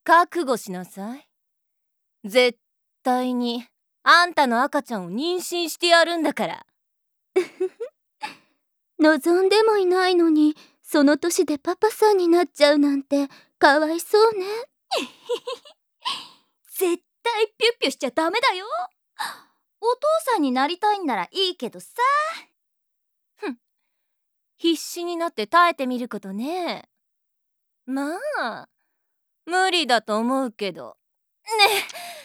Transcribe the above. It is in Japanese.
覚悟しなさい。絶対にあんたの赤ちゃんを妊娠してやるんだから。 望んでもいないのにその年でパパさんになっちゃうなんてかわいそうね。 絶対ピュッピュしちゃダメだよ。お父さんになりたいんならいいけどさ。 必死になって耐えてみることね。まあ無理だと思うけど。 ねえ、